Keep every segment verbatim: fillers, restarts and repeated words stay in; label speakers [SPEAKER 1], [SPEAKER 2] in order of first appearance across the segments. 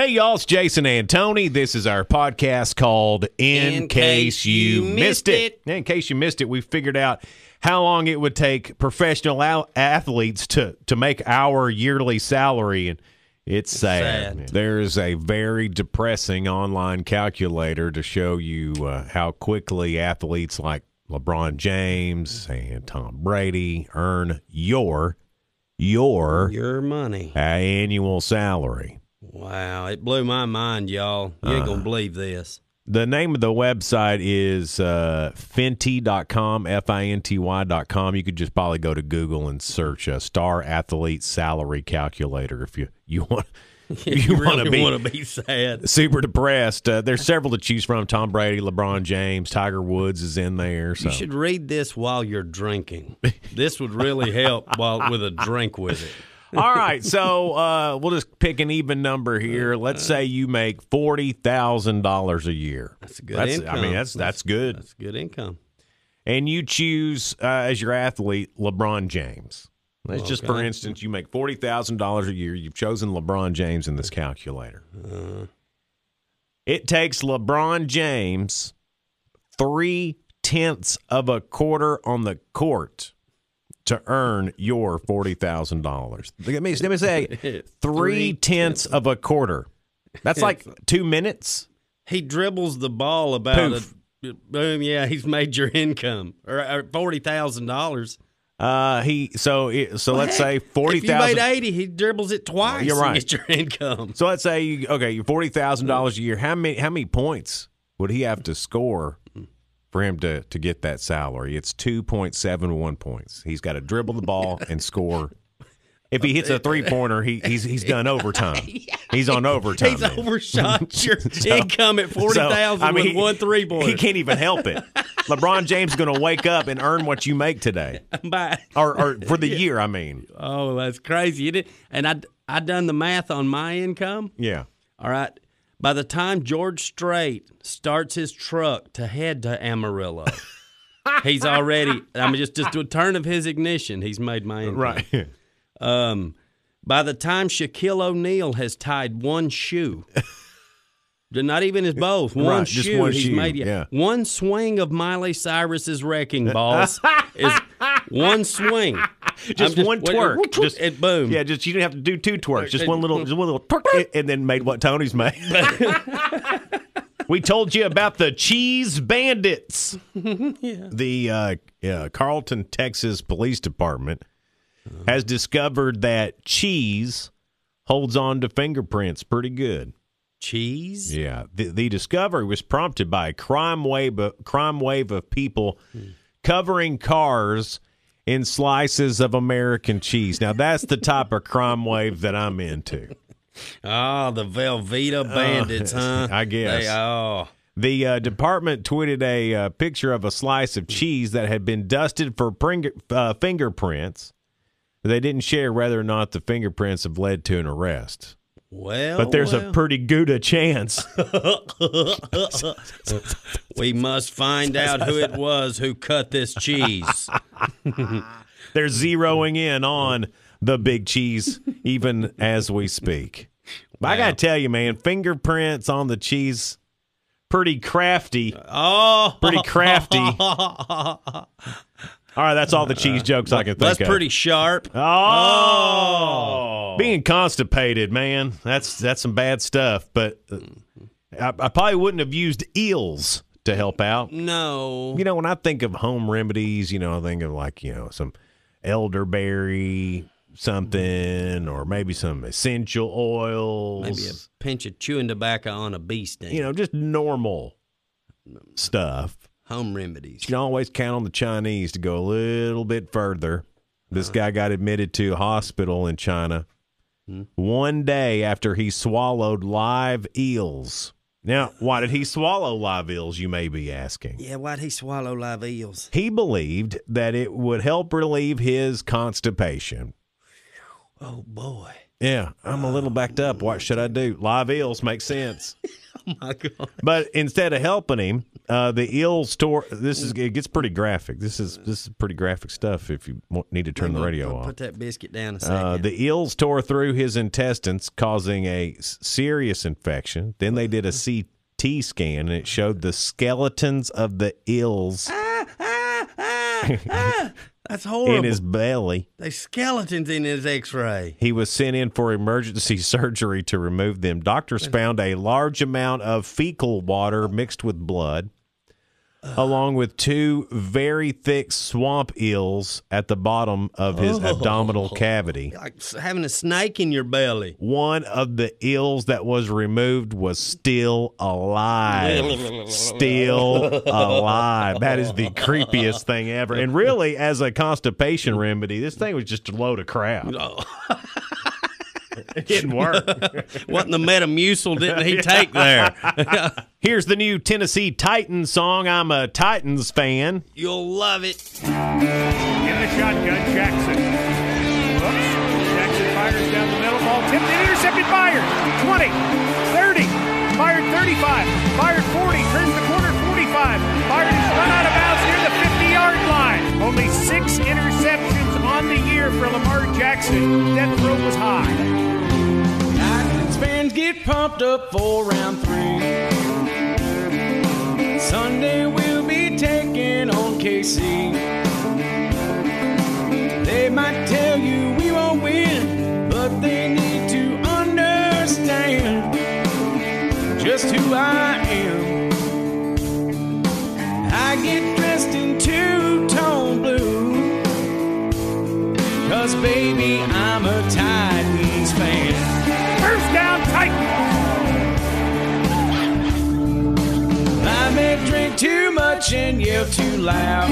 [SPEAKER 1] Hey, y'all, it's Jason and Tony. This is our podcast called In,
[SPEAKER 2] In
[SPEAKER 1] Case,
[SPEAKER 2] Case
[SPEAKER 1] You
[SPEAKER 2] You
[SPEAKER 1] Missed
[SPEAKER 2] Missed
[SPEAKER 1] It. In case you missed it, we figured out how long it would take professional al- athletes to, to make our yearly salary, and it's sad.
[SPEAKER 2] Sad.
[SPEAKER 1] There's a very depressing online calculator to show you uh, how quickly athletes like LeBron James and Tom Brady earn your your
[SPEAKER 2] Your money.
[SPEAKER 1] annual salary.
[SPEAKER 2] Wow, it blew my mind, y'all. You ain't going to believe this.
[SPEAKER 1] The name of the website is uh, finty dot com, F I N T Y dot com. You could just probably go to Google and search a star athlete salary calculator if you, you want
[SPEAKER 2] You,
[SPEAKER 1] you want to
[SPEAKER 2] really
[SPEAKER 1] be
[SPEAKER 2] want to be sad.
[SPEAKER 1] super depressed. Uh, there's several to choose from. Tom Brady, LeBron James, Tiger Woods is in there. So.
[SPEAKER 2] You should read this while you're drinking. This would really help while with a drink with it.
[SPEAKER 1] All right, so uh, we'll just pick an even number here. Let's say you make forty thousand dollars a year.
[SPEAKER 2] That's a good
[SPEAKER 1] that's,
[SPEAKER 2] income.
[SPEAKER 1] I mean, that's that's good.
[SPEAKER 2] That's good income.
[SPEAKER 1] And you choose uh, as your athlete LeBron James. Let's
[SPEAKER 2] Okay.
[SPEAKER 1] just, for instance, you make forty thousand dollars a year. You've chosen LeBron James in this calculator.
[SPEAKER 2] Uh,
[SPEAKER 1] It takes LeBron James three-tenths of a quarter on the court to earn your forty thousand dollars. Let me, let me say three-tenths of a quarter. That's like two minutes.
[SPEAKER 2] he dribbles the ball about
[SPEAKER 1] Poof.
[SPEAKER 2] a boom. Yeah, he's made your income or, or forty thousand dollars.
[SPEAKER 1] Uh, he so it, so let's say forty
[SPEAKER 2] If you made
[SPEAKER 1] thousand.
[SPEAKER 2] eighty, he dribbles it twice.
[SPEAKER 1] You're right.
[SPEAKER 2] And gets your income.
[SPEAKER 1] So let's say you okay, you're forty thousand dollars a year. How many how many points would he have to score for him to, to get that salary? It's two point seven one points. He's got to dribble the ball and score. If he hits a three pointer, he he's he's done overtime. He's on overtime.
[SPEAKER 2] He's
[SPEAKER 1] man.
[SPEAKER 2] overshot your
[SPEAKER 1] So-
[SPEAKER 2] income at forty thousand
[SPEAKER 1] so, I mean,
[SPEAKER 2] with
[SPEAKER 1] he-
[SPEAKER 2] one three pointer.
[SPEAKER 1] He can't even help it. LeBron James is going to wake up and earn what you make today,
[SPEAKER 2] Bye.
[SPEAKER 1] or, or for the year. I mean,
[SPEAKER 2] Oh, that's crazy. You did, and I I done the math on my income.
[SPEAKER 1] yeah.
[SPEAKER 2] All right. By the time George Strait starts his truck to head to Amarillo, he's already. I mean, just just a turn of his ignition, he's made my income.
[SPEAKER 1] Right.
[SPEAKER 2] Um, by the time Shaquille O'Neal has tied one shoe, not even his both, one
[SPEAKER 1] Right,
[SPEAKER 2] shoe,
[SPEAKER 1] just one
[SPEAKER 2] he's
[SPEAKER 1] shoe,
[SPEAKER 2] made
[SPEAKER 1] yeah.
[SPEAKER 2] one swing of Miley Cyrus's wrecking balls is one swing.
[SPEAKER 1] Just
[SPEAKER 2] I'm
[SPEAKER 1] one twerk. Just
[SPEAKER 2] and boom.
[SPEAKER 1] Yeah, just you didn't have to do two twerks. Just one little, just one little twerk, and then made what Tony's made. We told you about the Cheese Bandits.
[SPEAKER 2] Yeah.
[SPEAKER 1] The uh, uh, Carlton, Texas Police Department has discovered that cheese holds on to fingerprints pretty good.
[SPEAKER 2] Cheese?
[SPEAKER 1] Yeah, the, the discovery was prompted by a crime wave, of, crime wave of people covering cars in slices of American cheese. Now, that's the type of crime wave that I'm into.
[SPEAKER 2] Oh, the Velveeta bandits, huh?
[SPEAKER 1] I guess.
[SPEAKER 2] They, oh.
[SPEAKER 1] The uh, department tweeted a uh, picture of a slice of cheese that had been dusted for pring- uh, fingerprints. They didn't share whether or not the fingerprints have led to an arrest.
[SPEAKER 2] Well,
[SPEAKER 1] But there's
[SPEAKER 2] well.
[SPEAKER 1] a pretty good a chance.
[SPEAKER 2] We must find out who it was who cut this cheese.
[SPEAKER 1] They're zeroing in on the big cheese even as we speak. But I got to tell you, man, fingerprints on the cheese, pretty crafty.
[SPEAKER 2] Oh,
[SPEAKER 1] Pretty crafty. All right, that's all the cheese jokes I can think
[SPEAKER 2] that's
[SPEAKER 1] of.
[SPEAKER 2] pretty sharp.
[SPEAKER 1] Oh, being constipated, man, that's that's some bad stuff. But uh, I, I probably wouldn't have used eels to help out.
[SPEAKER 2] No.
[SPEAKER 1] You know, when I think of home remedies, you know, I think of like, you know, some elderberry something, or maybe some essential oils.
[SPEAKER 2] Maybe a pinch of chewing tobacco on a bee sting.
[SPEAKER 1] You know, just normal stuff.
[SPEAKER 2] Home remedies.
[SPEAKER 1] You can always count on the Chinese to go a little bit further. This guy got admitted to a hospital in China one day after he swallowed live eels. Now, why did he swallow live eels, you may be asking?
[SPEAKER 2] Yeah, why'd he swallow live eels?
[SPEAKER 1] He believed that it would help relieve his constipation.
[SPEAKER 2] Oh, boy.
[SPEAKER 1] Yeah, I'm a little backed up. What should I do? Live eels make sense.
[SPEAKER 2] Oh, my God.
[SPEAKER 1] But instead of helping him, Uh, the ills tore. This is it gets pretty graphic. This is this is pretty graphic stuff. If you want, need to turn the radio
[SPEAKER 2] put,
[SPEAKER 1] off,
[SPEAKER 2] put that biscuit down a second.
[SPEAKER 1] uh, the ills tore through his intestines, causing a s- serious infection. Then they did a C T scan, and it showed the skeletons of the ills
[SPEAKER 2] ah, ah, ah, ah. That's horrible.
[SPEAKER 1] in his belly.
[SPEAKER 2] There's skeletons in his X-ray.
[SPEAKER 1] He was sent in for emergency surgery to remove them. Doctors found a large amount of fecal water mixed with blood, along with two very thick swamp eels at the bottom of his
[SPEAKER 2] Oh.
[SPEAKER 1] abdominal cavity.
[SPEAKER 2] Like having a snake in your belly.
[SPEAKER 1] One of the eels that was removed was still alive. Still alive. That is the creepiest thing ever. And really, as a constipation remedy, this thing was just a load of crap. It didn't work.
[SPEAKER 2] What in the Metamucil didn't he take there?
[SPEAKER 1] Here's the new Tennessee Titans song. I'm a Titans fan.
[SPEAKER 2] You'll love it.
[SPEAKER 3] In the shotgun, Jackson. Oops. Jackson fires down the middle. Ball tipped and intercepted. Byard. twenty, thirty. Byard thirty-five. Byard forty. Turns the corner. forty-five. Byard is run out of bounds near the fifty-yard line. Only six interceptions on the year for Lamar Jackson. Death row was high.
[SPEAKER 4] Titans fans get pumped up for round three. Sunday we'll be taking on K C. They might tell you we won't win, but they need to understand just who I am. I get dressed in two-tone blue, 'cause baby I'm a Titans fan.
[SPEAKER 3] First down, Titans.
[SPEAKER 4] I may drink too much and yell too loud,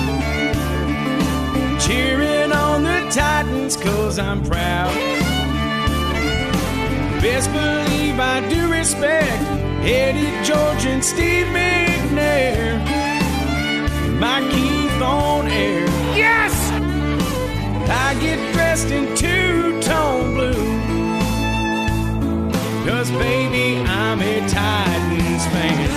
[SPEAKER 4] cheering on the Titans 'cause I'm proud. Best believe I do respect Eddie George and Steve McNair, Mike Keith on air.
[SPEAKER 3] Yes!
[SPEAKER 4] I get dressed in two-tone blue, 'cause baby I'm a Titans fan.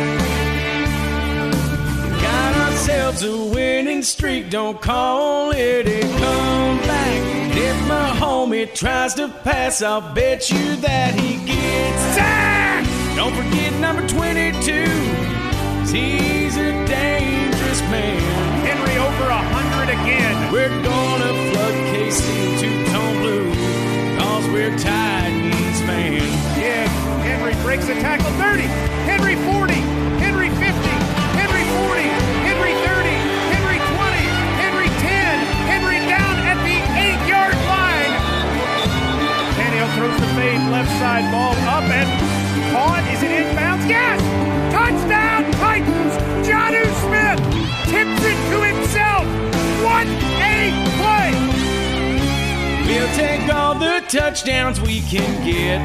[SPEAKER 4] Got ourselves a winning streak, don't call it a comeback. If my homie tries to pass, I'll bet you that he gets sacked. Don't forget number twenty-two, 'cause he's a dangerous man.
[SPEAKER 3] Henry over a hundred again.
[SPEAKER 4] We're gonna flood K C two-tone blue, 'cause we're Titans fans.
[SPEAKER 3] Yeah, Henry breaks the tackle. thirty. Henry forty. Henry fifty. Henry forty. Henry thirty. Henry twenty. Henry ten. Henry down at the eight-yard line. Tannehill throws the fade left side, ball up and caught. Is it inbounds? Yes! Touchdown Titans! Jonnu Smith tips it to himself. What a play!
[SPEAKER 4] We'll take all the touchdowns we can get.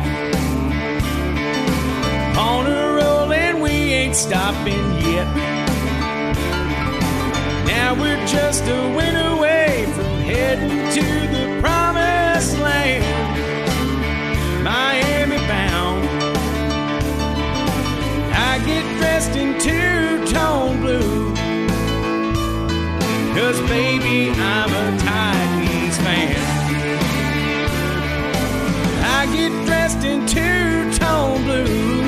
[SPEAKER 4] On a roll and we ain't stopping yet. Now we're just a win away from heading to the promised land. Miami bound. I get dressed in two-tone blue, 'cause baby I'm a Titans fan. I get dressed in two-tone blue,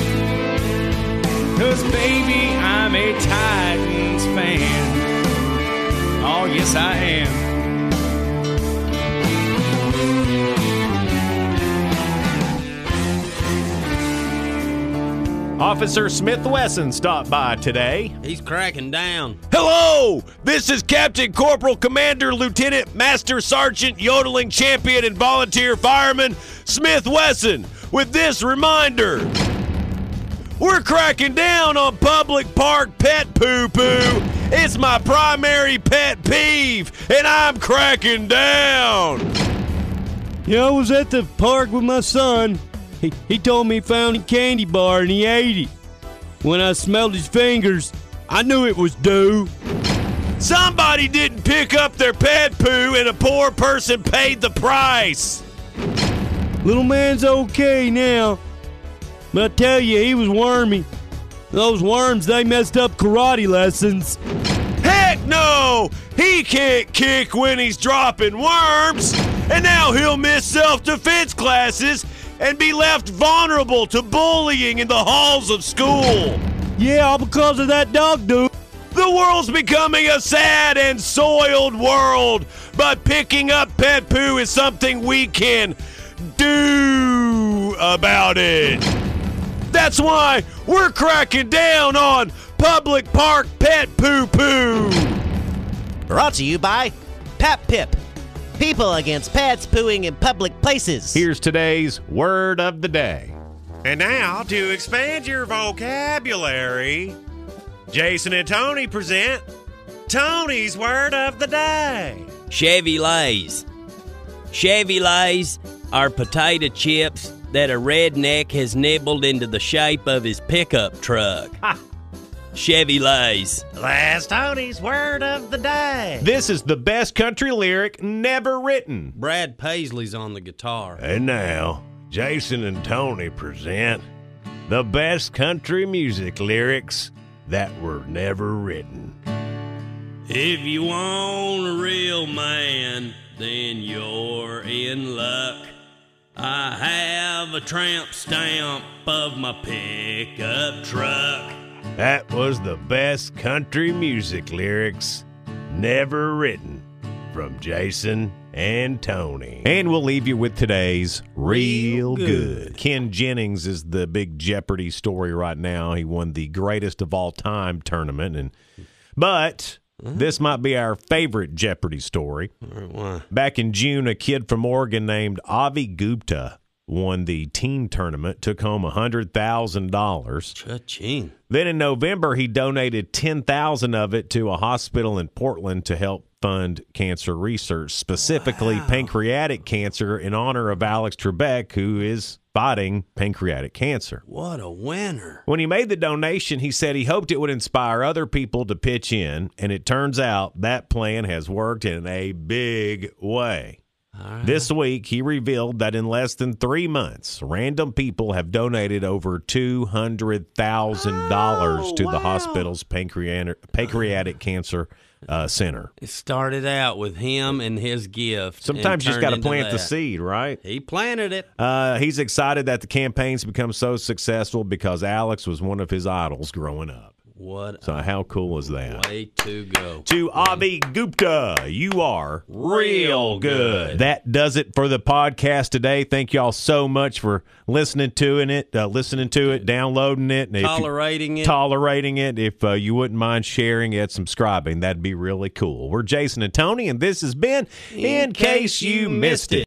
[SPEAKER 4] 'cause baby I'm a Titans fan. Oh yes I am.
[SPEAKER 1] Officer Smith Wesson stopped by today.
[SPEAKER 2] He's cracking down.
[SPEAKER 1] Hello, this is Captain Corporal Commander Lieutenant Master Sergeant Yodeling Champion and Volunteer Fireman Smith Wesson with this reminder. We're cracking down on public park pet poo-poo. It's my primary pet peeve, and I'm cracking down.
[SPEAKER 5] Yeah, I was at the park with my son. He, he told me he found a candy bar and he ate it. When I smelled his fingers, I knew it was dew.
[SPEAKER 1] Somebody didn't pick up their pet poo and a poor person paid the price.
[SPEAKER 5] Little man's okay now, but I tell you, he was wormy. Those worms, they messed up karate lessons.
[SPEAKER 1] Heck no! He can't kick when he's dropping worms, and now he'll miss self-defense classes and be left vulnerable to bullying in the halls of school.
[SPEAKER 5] Yeah, all because of that dog dude.
[SPEAKER 1] The world's becoming a sad and soiled world, but picking up pet poo is something we can do about it. That's why we're cracking down on public park pet poo-poo.
[SPEAKER 6] Brought to you by Pap Pip. People against pets pooing in public places.
[SPEAKER 1] Here's today's word of the day. And now, to expand your vocabulary, Jason and Tony present Tony's word of the day.
[SPEAKER 2] Chevy Lays. Chevy Lays are potato chips that a redneck has nibbled into the shape of his pickup truck. Chevy Lays.
[SPEAKER 6] Last Tony's word of the day.
[SPEAKER 1] This is the best country lyric never written.
[SPEAKER 2] Brad Paisley's on the guitar.
[SPEAKER 1] And now, Jason and Tony present the best country music lyrics that were never written.
[SPEAKER 2] If you want a real man, then you're in luck. I have a tramp stamp of my pickup truck.
[SPEAKER 1] That was the best country music lyrics never written from Jason and Tony. And we'll leave you with today's Real, Real good. good. Ken Jennings is the big Jeopardy story right now. He won the greatest of all time tournament, and but uh-huh. this might be our favorite Jeopardy story.
[SPEAKER 2] Why?
[SPEAKER 1] Back in June, a kid from Oregon named Avi Gupta won the teen tournament, took home one hundred thousand dollars.
[SPEAKER 2] Cha-ching.
[SPEAKER 1] Then in November, he donated ten thousand dollars of it to a hospital in Portland to help fund cancer research, specifically wow. pancreatic cancer, in honor of Alex Trebek, who is fighting pancreatic cancer.
[SPEAKER 2] What a winner.
[SPEAKER 1] When he made the donation, he said he hoped it would inspire other people to pitch in, and it turns out that plan has worked in a big way.
[SPEAKER 2] Right.
[SPEAKER 1] This week, he revealed that in less than three months, random people have donated over two hundred thousand dollars oh, to wow. the hospital's pancreatic, pancreatic cancer uh, center.
[SPEAKER 2] It started out with him and his gift.
[SPEAKER 1] Sometimes you just got to plant the seed, right?
[SPEAKER 2] He planted it.
[SPEAKER 1] Uh, he's excited that the campaign's become so successful because Alex was one of his idols growing up.
[SPEAKER 2] What?
[SPEAKER 1] So how cool is that?
[SPEAKER 2] Way to go.
[SPEAKER 1] To Avi Gupta, you are
[SPEAKER 2] real good.
[SPEAKER 1] That does it for the podcast today. Thank y'all so much for listening to it, uh, listening to it, downloading it, and
[SPEAKER 2] tolerating
[SPEAKER 1] you,
[SPEAKER 2] it.
[SPEAKER 1] Tolerating it. If uh, you wouldn't mind sharing it, subscribing, that'd be really cool. We're Jason and Tony, and this has been In, In Case You Missed It.